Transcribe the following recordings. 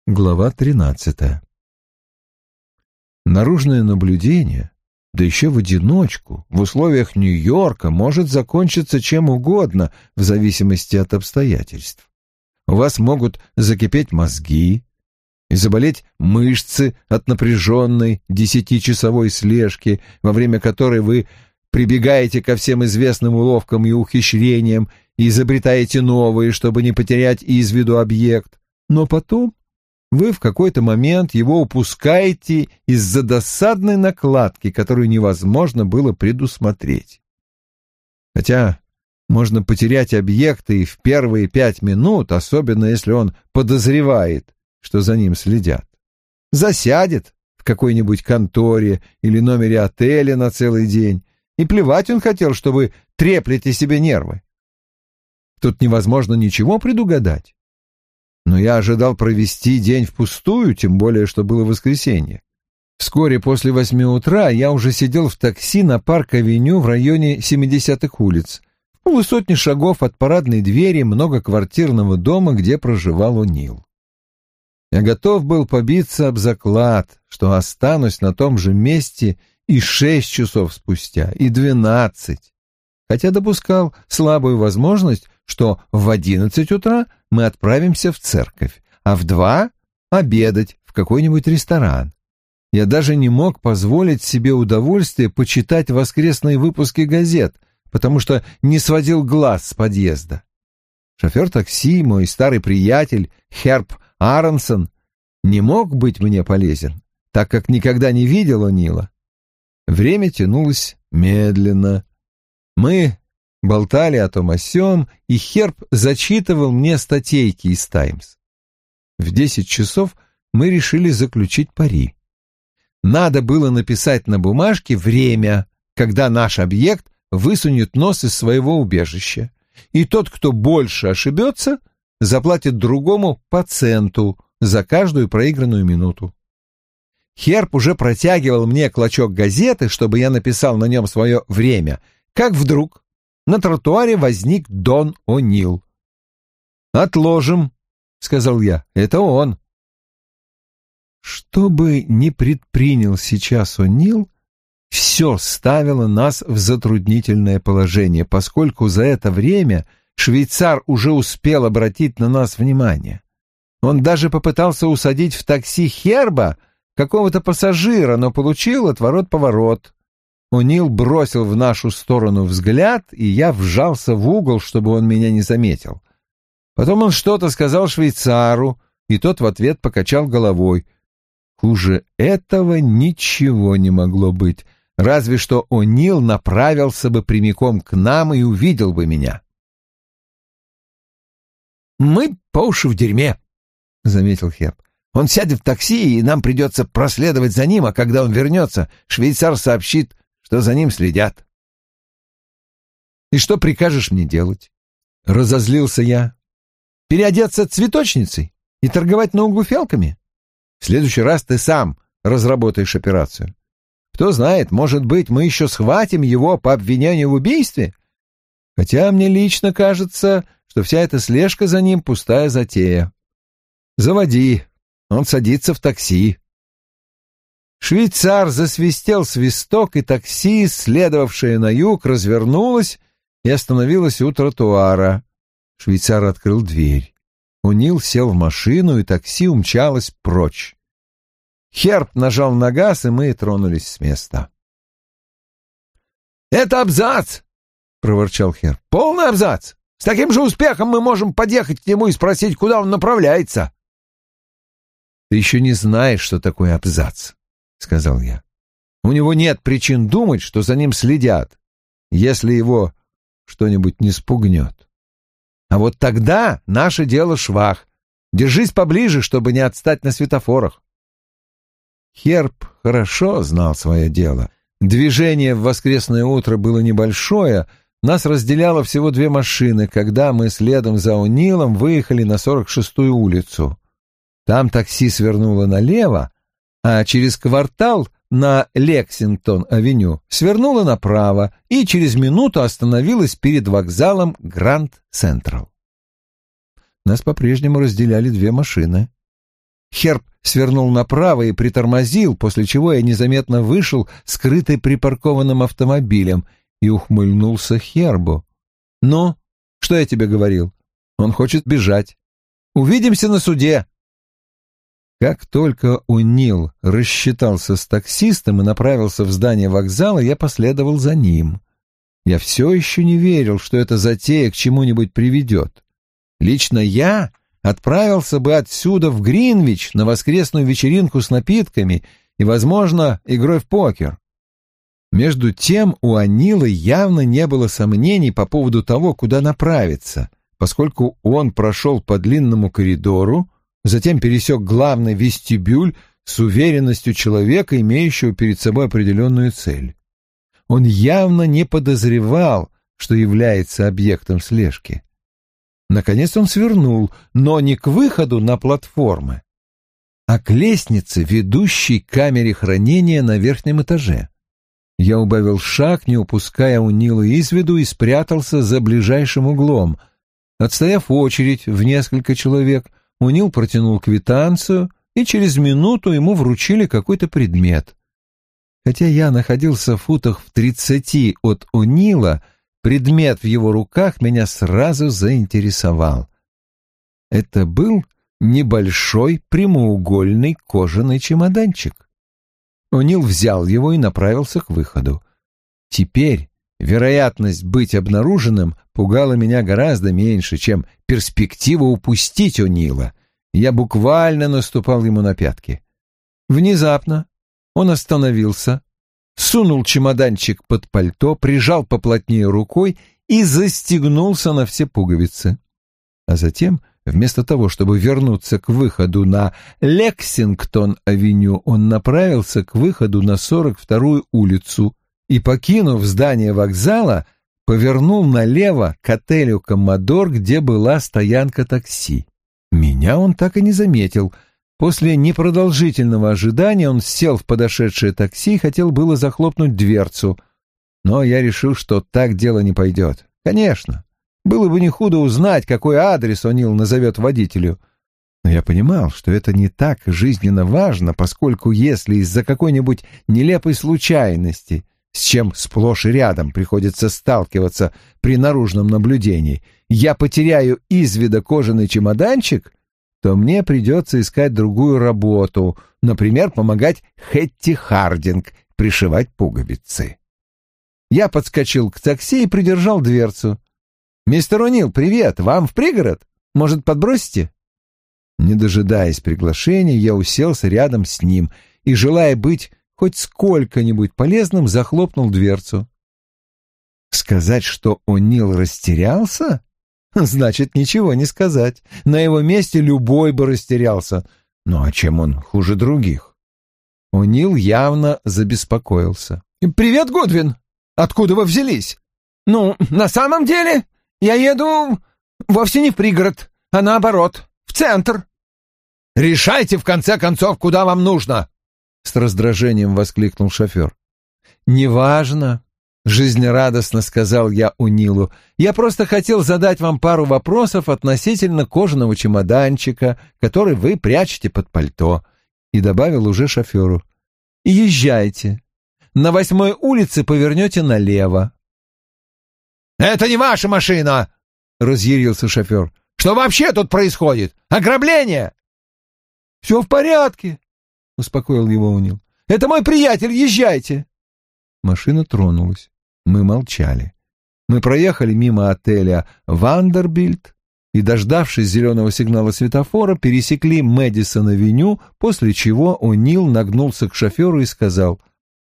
Глава 13. Наружное наблюдение, да еще в одиночку, в условиях Нью-Йорка, может закончиться чем угодно в зависимости от обстоятельств. У вас могут закипеть мозги и заболеть мышцы от напряженной 10-часовой слежки, во время которой вы прибегаете ко всем известным уловкам и ухищрениям и изобретаете новые, чтобы не потерять из виду объект. Но потом вы в какой-то момент его упускаете из-за досадной накладки, которую невозможно было предусмотреть. Хотя можно потерять объекты и в первые 5 минут, особенно если он подозревает, что за ним следят. Засядет в какой-нибудь конторе или номере отеля на целый день, и плевать он хотел, что вы треплете себе нервы. Тут невозможно ничего предугадать. Но я ожидал провести день впустую, тем более, что было воскресенье. Вскоре после 8 утра я уже сидел в такси на Парк-авеню в районе 70-х улиц, в полусотни шагов от парадной двери многоквартирного дома, где проживал О'Нил. Я готов был побиться об заклад, что останусь на том же месте и 6 часов спустя, и 12, хотя допускал слабую возможность, что в 11 утра мы отправимся в церковь, а в 2 — обедать в какой-нибудь ресторан. Я даже не мог позволить себе удовольствие почитать воскресные выпуски газет, потому что не сводил глаз с подъезда. Шофер такси, мой старый приятель Херб Аронсон, не мог быть мне полезен, так как никогда не видел О'Нила. Время тянулось медленно. Мы болтали о том о сём, и Херб зачитывал мне статейки из «Таймс». В 10 часов мы решили заключить пари. Надо было написать на бумажке время, когда наш объект высунет нос из своего убежища, и тот, кто больше ошибется, заплатит другому по центу за каждую проигранную минуту. Херб уже протягивал мне клочок газеты, чтобы я написал на нем свое время, как вдруг на тротуаре возник Дон О'Нил. «Отложим», — сказал я, — «это он». Что бы ни предпринял сейчас О'Нил, все ставило нас в затруднительное положение, поскольку за это время швейцар уже успел обратить на нас внимание. Он даже попытался усадить в такси Херба, какого-то пассажира, но получил отворот-поворот. О'Нил бросил в нашу сторону взгляд, и я вжался в угол, чтобы он меня не заметил. Потом он что-то сказал швейцару, и тот в ответ покачал головой. Хуже этого ничего не могло быть, разве что О'Нил направился бы прямиком к нам и увидел бы меня. «Мы по уши в дерьме», — заметил Херб. «Он сядет в такси, и нам придется проследовать за ним, а когда он вернется, швейцар сообщит, что за ним следят». «И что прикажешь мне делать?» — разозлился я. «Переодеться цветочницей и торговать на углу фиалками? В следующий раз ты сам разработаешь операцию. Кто знает, может быть, мы еще схватим его по обвинению в убийстве? Хотя мне лично кажется, что вся эта слежка за ним — пустая затея. Заводи, он садится в такси». Швейцар засвистел свисток, и такси, следовавшее на юг, развернулось и остановилось у тротуара. Швейцар открыл дверь. О'Нил сел в машину, и такси умчалось прочь. Херб нажал на газ, и мы тронулись с места. «Это абзац!» — проворчал Херб. «Полный абзац! С таким же успехом мы можем подъехать к нему и спросить, куда он направляется». «Ты еще не знаешь, что такое абзац», — сказал я. «У него нет причин думать, что за ним следят, если его что-нибудь не спугнет. А вот тогда наше дело швах. Держись поближе, чтобы не отстать на светофорах». Херб хорошо знал свое дело. Движение в воскресное утро было небольшое, нас разделяло всего 2 машины, когда мы следом за О'Нилом выехали на 46-ю улицу. Там такси свернуло налево, а через квартал на Лексингтон-авеню свернуло направо и через минуту остановилось перед вокзалом Гранд Централ. Нас по-прежнему разделяли 2 машины. Херб свернул направо и притормозил, после чего я незаметно вышел, скрытый припаркованным автомобилем, и ухмыльнулся Хербу. «Ну, что я тебе говорил? Он хочет бежать. Увидимся на суде». Как только О'Нил рассчитался с таксистом и направился в здание вокзала, я последовал за ним. Я все еще не верил, что эта затея к чему-нибудь приведет. Лично я отправился бы отсюда в Гринвич на воскресную вечеринку с напитками и, возможно, игрой в покер. Между тем у О'Нила явно не было сомнений по поводу того, куда направиться, поскольку он прошел по длинному коридору, затем пересек главный вестибюль с уверенностью человека, имеющего перед собой определенную цель. Он явно не подозревал, что является объектом слежки. Наконец он свернул, но не к выходу на платформы, а к лестнице, ведущей к камере хранения на верхнем этаже. Я убавил шаг, не упуская О'Нила из виду, и спрятался за ближайшим углом. Отстояв очередь в несколько человек, О'Нил протянул квитанцию, и через минуту ему вручили какой-то предмет. Хотя я находился в футах в 30 от О'Нила, предмет в его руках меня сразу заинтересовал. Это был небольшой прямоугольный кожаный чемоданчик. О'Нил взял его и направился к выходу. Теперь вероятность быть обнаруженным пугала меня гораздо меньше, чем перспектива упустить О'Нила. Я буквально наступал ему на пятки. Внезапно он остановился, сунул чемоданчик под пальто, прижал поплотнее рукой и застегнулся на все пуговицы. А затем, вместо того, чтобы вернуться к выходу на Лексингтон-авеню, он направился к выходу на 42-ю улицу и, покинув здание вокзала, повернул налево к отелю «Коммодор», где была стоянка такси. Меня он так и не заметил. После непродолжительного ожидания он сел в подошедшее такси и хотел было захлопнуть дверцу. Но я решил, что так дело не пойдет. Конечно, было бы не худо узнать, какой адрес О'Нил назовет водителю. Но я понимал, что это не так жизненно важно, поскольку если из-за какой-нибудь нелепой случайности, с чем сплошь и рядом приходится сталкиваться при наружном наблюдении, я потеряю из вида кожаный чемоданчик, то мне придется искать другую работу, например, помогать Хэтти Хардинг пришивать пуговицы. Я подскочил к такси и придержал дверцу. «Мистер О'Нил, привет! Вам в пригород? Может, подбросите?» Не дожидаясь приглашения, я уселся рядом с ним и, желая быть хоть сколько-нибудь полезным, захлопнул дверцу. Сказать, что О'Нил растерялся? Значит, ничего не сказать. На его месте любой бы растерялся. Ну а чем он хуже других? О'Нил явно забеспокоился. «Привет, Гудвин! Откуда вы взялись?» «Ну, на самом деле, я еду вовсе не в пригород, а наоборот, в центр». «Решайте, в конце концов, куда вам нужно!» — с раздражением воскликнул шофер. «Неважно», — жизнерадостно сказал я О'Нилу. «Я просто хотел задать вам пару вопросов относительно кожаного чемоданчика, который вы прячете под пальто». И добавил уже шоферу. «Езжайте. На 8-й улице повернете налево». «Это не ваша машина!» — разъярился шофер. «Что вообще тут происходит? Ограбление!» «Все в порядке», — успокоил его О'Нил. «Это мой приятель, езжайте». Машина тронулась. Мы молчали. Мы проехали мимо отеля «Вандербильт» и, дождавшись зеленого сигнала светофора, пересекли Мэдисон-авеню, после чего О'Нил нагнулся к шоферу и сказал: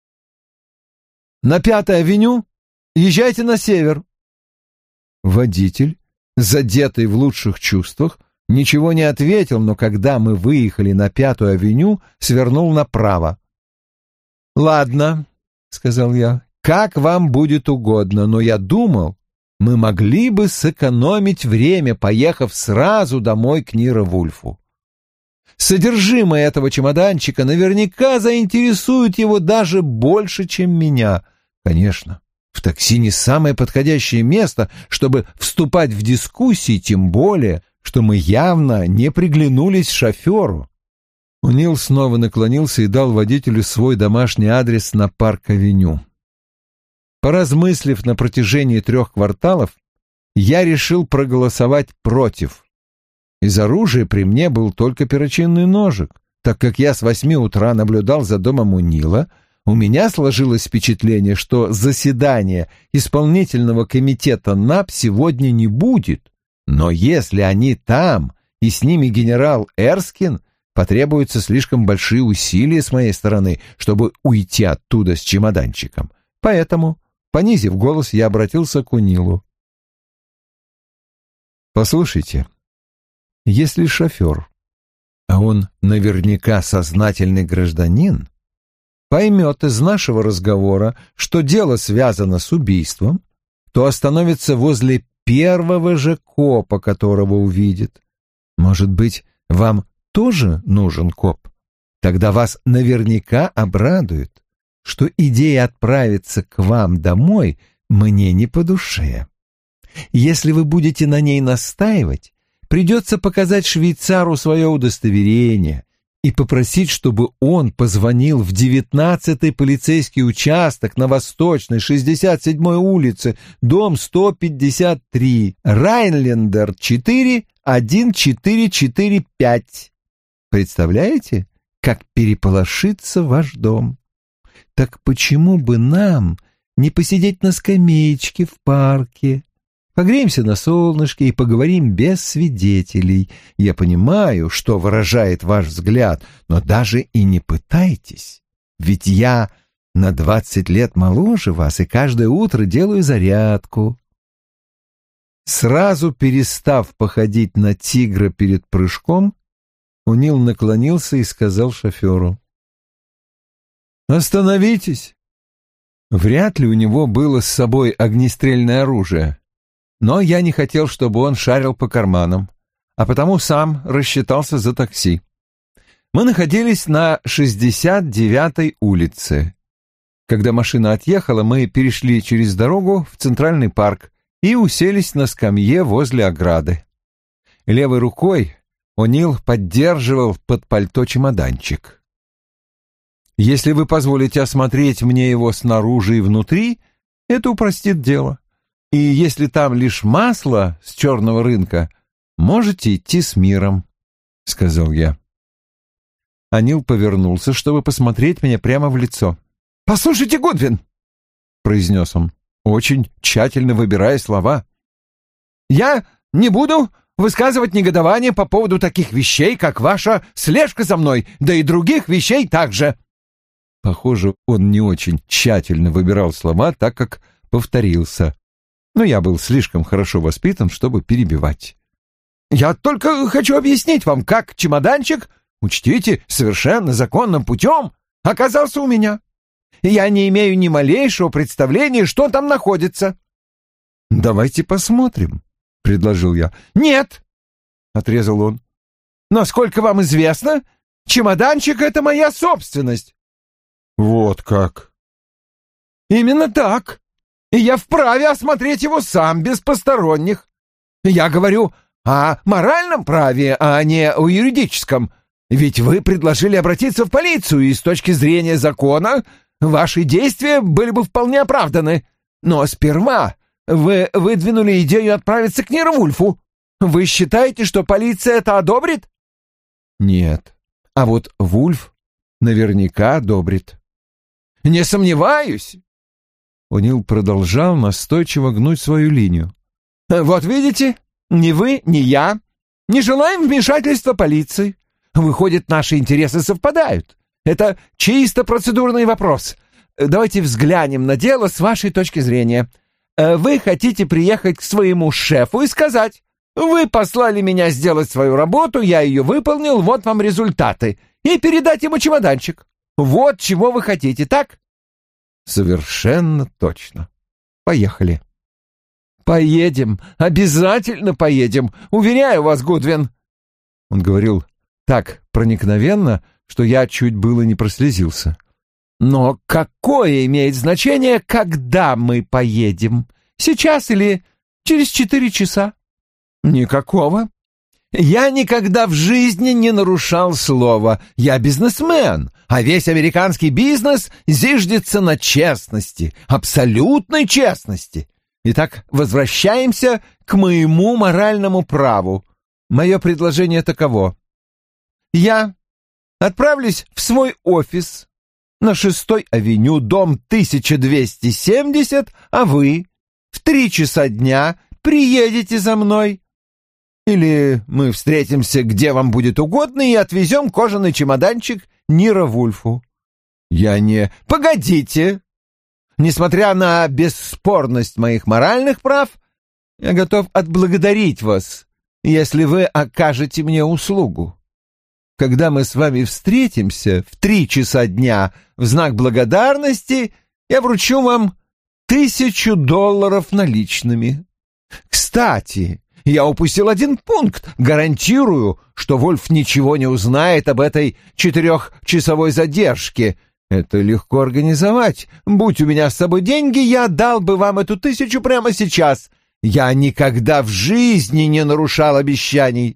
«На 5-й авеню езжайте на север». Водитель, задетый в лучших чувствах, ничего не ответил, но когда мы выехали на 5-ю авеню, свернул направо. «Ладно», — сказал я, — «как вам будет угодно, но я думал, мы могли бы сэкономить время, поехав сразу домой к Ниро Вульфу. Содержимое этого чемоданчика наверняка заинтересует его даже больше, чем меня. Конечно, в такси не самое подходящее место, чтобы вступать в дискуссии, тем более, что мы явно не приглянулись шоферу. О'Нил снова наклонился и дал водителю свой домашний адрес на Парк-авеню. Поразмыслив на протяжении 3 кварталов, я решил проголосовать против. Из оружия при мне был только перочинный ножик. Так как я с 8 утра наблюдал за домом О'Нила, у меня сложилось впечатление, что заседания исполнительного комитета НАП сегодня не будет. Но если они там, и с ними генерал Эрскин, потребуются слишком большие усилия с моей стороны, чтобы уйти оттуда с чемоданчиком. Поэтому, понизив голос, я обратился к О'Нилу. «Послушайте, если шофер, а он наверняка сознательный гражданин, поймет из нашего разговора, что дело связано с убийством, то остановится возле первого же копа, которого увидит. Может быть, вам тоже нужен коп? Тогда вас наверняка обрадует, что идея отправиться к вам домой мне не по душе. Если вы будете на ней настаивать, придется показать швейцару свое удостоверение и попросить, чтобы он позвонил в 19-й полицейский участок на Восточной 67-й улице, дом 153, Райнлендер 4, 1445. Представляете, как переполошится ваш дом? Так почему бы нам не посидеть на скамеечке в парке? Погреемся на солнышке и поговорим без свидетелей. Я понимаю, что выражает ваш взгляд, но даже и не пытайтесь. Ведь я на 20 лет моложе вас и каждое утро делаю зарядку». Сразу перестав походить на тигра перед прыжком, О'Нил наклонился и сказал шоферу: «Остановитесь». Вряд ли у него было с собой огнестрельное оружие, но я не хотел, чтобы он шарил по карманам, а потому сам рассчитался за такси. Мы находились на 69-й улице. Когда машина отъехала, мы перешли через дорогу в Центральный парк и уселись на скамье возле ограды. Левой рукой О'Нил поддерживал под пальто чемоданчик. «Если вы позволите осмотреть мне его снаружи и внутри, это упростит дело. И если там лишь масло с черного рынка, можете идти с миром», — сказал я. О'Нил повернулся, чтобы посмотреть мне прямо в лицо. «Послушайте, Гудвин», — произнес он, очень тщательно выбирая слова, — «я не буду высказывать негодование по поводу таких вещей, как ваша слежка за мной, да и других вещей также». Похоже, он не очень тщательно выбирал слова, так как повторился. Но я был слишком хорошо воспитан, чтобы перебивать. «Я только хочу объяснить вам, как чемоданчик, учтите, совершенно законным путем, оказался у меня. Я не имею ни малейшего представления, что там находится». «Давайте посмотрим», — предложил я. «Нет», — отрезал он. «Насколько вам известно, чемоданчик — это моя собственность». «Вот как?» «Именно так. И я вправе осмотреть его сам, без посторонних. Я говорю о моральном праве, а не о юридическом. Ведь вы предложили обратиться в полицию, и с точки зрения закона ваши действия были бы вполне оправданы. Но сперва вы выдвинули идею отправиться к Нейрвульфу. Вы считаете, что полиция это одобрит?» «Нет. А вот Вульф наверняка одобрит». «Не сомневаюсь». О'Нил продолжал настойчиво гнуть свою линию. «Вот видите, ни вы, ни я не желаем вмешательства полиции. Выходит, наши интересы совпадают. Это чисто процедурный вопрос. Давайте взглянем на дело с вашей точки зрения. Вы хотите приехать к своему шефу и сказать: вы послали меня сделать свою работу, я ее выполнил, вот вам результаты, и передать ему чемоданчик. Вот чего вы хотите, так?» «Совершенно точно. Поехали». «Поедем, обязательно поедем, уверяю вас, Гудвин». Он говорил так проникновенно, что я чуть было не прослезился. «Но какое имеет значение, когда мы поедем? Сейчас или через 4 часа?» «Никакого. Я никогда в жизни не нарушал слова. Я бизнесмен, а весь американский бизнес зиждется на честности, абсолютной честности. Итак, возвращаемся к моему моральному праву. Мое предложение таково. Я отправлюсь в свой офис на 6-й авеню, дом 1270, а вы в 3 часа дня приедете за мной. Или мы встретимся, где вам будет угодно, и отвезем кожаный чемоданчик Ниро Вульфу. Я не... Погодите! Несмотря на бесспорность моих моральных прав, я готов отблагодарить вас, если вы окажете мне услугу. Когда мы с вами встретимся в 3 часа дня в знак благодарности, я вручу вам $1000 наличными. Кстати, я упустил один пункт. Гарантирую, что Вульф ничего не узнает об этой 4-часовой задержке. Это легко организовать. Будь у меня с собой деньги, я дал бы вам эту 1000 прямо сейчас. Я никогда в жизни не нарушал обещаний.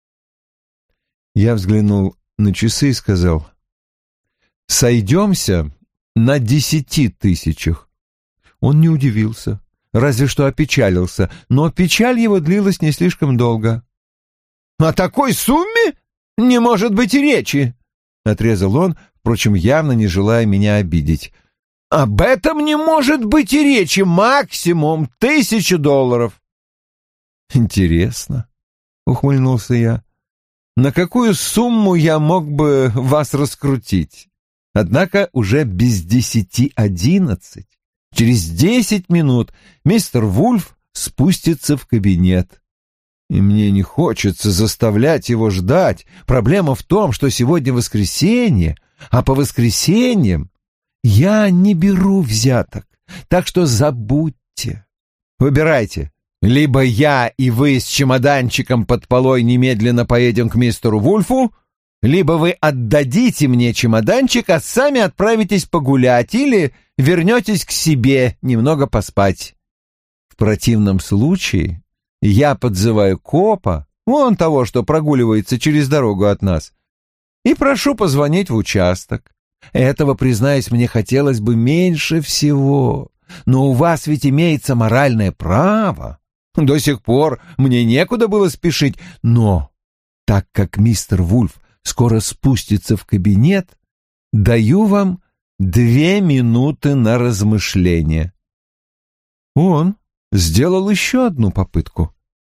Я взглянул на часы и сказал: «Сойдемся на 10 000». Он не удивился, разве что опечалился, но печаль его длилась не слишком долго. «О такой сумме не может быть и речи», — отрезал он, впрочем, явно не желая меня обидеть. «Об этом не может быть и речи, максимум $1000». «Интересно», — ухмыльнулся я, — «на какую сумму я мог бы вас раскрутить? Однако уже без 10:11. Через 10 минут мистер Вульф спустится в кабинет. И мне не хочется заставлять его ждать. Проблема в том, что сегодня воскресенье, а по воскресеньям я не беру взяток. Так что забудьте. Выбирайте. Либо я и вы с чемоданчиком под полой немедленно поедем к мистеру Вульфу, либо вы отдадите мне чемоданчик, а сами отправитесь погулять или вернетесь к себе немного поспать. В противном случае я подзываю копа, вон того, что прогуливается через дорогу от нас, и прошу позвонить в участок. Этого, признаюсь, мне хотелось бы меньше всего, но у вас ведь имеется моральное право. До сих пор мне некуда было спешить, но так как мистер Вульф скоро спустится в кабинет, даю вам 2 минуты на размышление». Он сделал еще одну попытку.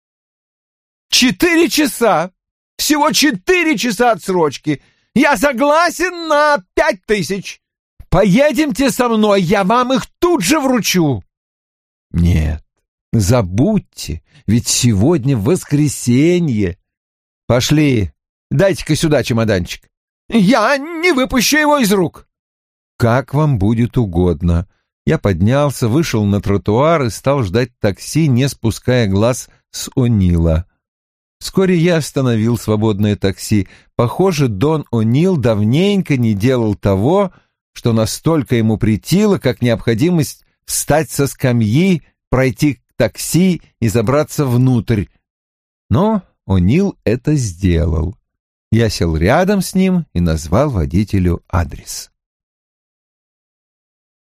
4 часа! Всего 4 часа отсрочки! Я согласен на 5000! Поедемте со мной, я вам их тут же вручу!» «Нет, забудьте, ведь сегодня воскресенье. Пошли, дайте-ка сюда чемоданчик. Я не выпущу его из рук». «Как вам будет угодно». Я поднялся, вышел на тротуар и стал ждать такси, не спуская глаз с О'Нила. Вскоре я остановил свободное такси. Похоже, Дон О'Нил давненько не делал того, что настолько ему претило, как необходимость встать со скамьи, пройти к такси и забраться внутрь. Но О'Нил это сделал. Я сел рядом с ним и назвал водителю адрес.